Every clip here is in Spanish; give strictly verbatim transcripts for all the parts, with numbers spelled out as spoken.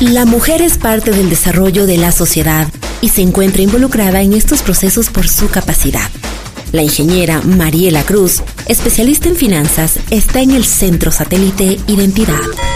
La mujer es parte del desarrollo de la sociedad y se encuentra involucrada en estos procesos por su capacidad. La ingeniera Mariela Cruz, especialista en finanzas, está en el Centro Satélite Identidad.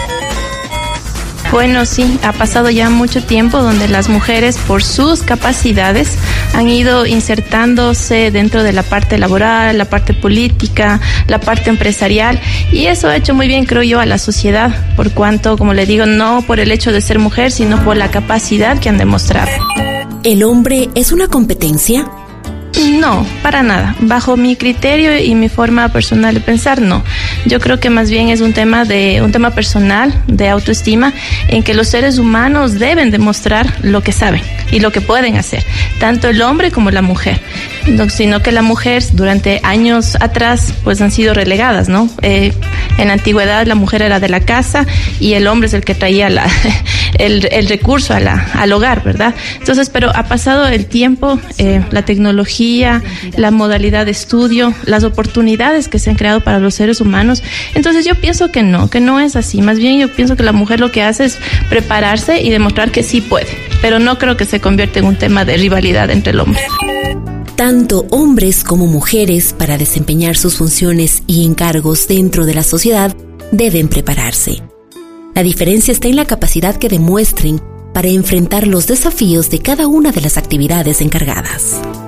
Bueno, sí, ha pasado ya mucho tiempo donde las mujeres, por sus capacidades, han ido insertándose dentro de la parte laboral, la parte política, la parte empresarial, y eso ha hecho muy bien, creo yo, a la sociedad, por cuanto, como le digo, no por el hecho de ser mujer, sino por la capacidad que han demostrado. ¿El hombre es una competencia? No, para nada. Bajo mi criterio y mi forma personal de pensar, no. Yo creo que más bien es un tema de un tema personal, de autoestima, en que los seres humanos deben demostrar lo que saben y lo que pueden hacer, tanto el hombre como la mujer. No, sino que la mujer durante años atrás pues han sido relegadas, ¿no? Eh, en la antigüedad la mujer era de la casa y el hombre es el que traía la, el, el recurso a la, al hogar, ¿verdad? Entonces, pero ha pasado el tiempo, eh, la tecnología, la modalidad de estudio, las oportunidades que se han creado para los seres humanos. Entonces yo pienso que no, que no es así. Más bien yo pienso que la mujer lo que hace es prepararse y demostrar que sí puede, pero no creo que se convierta en un tema de rivalidad entre el hombre. Tanto hombres como mujeres, para desempeñar sus funciones y encargos dentro de la sociedad, deben prepararse. La diferencia está en la capacidad que demuestren para enfrentar los desafíos de cada una de las actividades encargadas.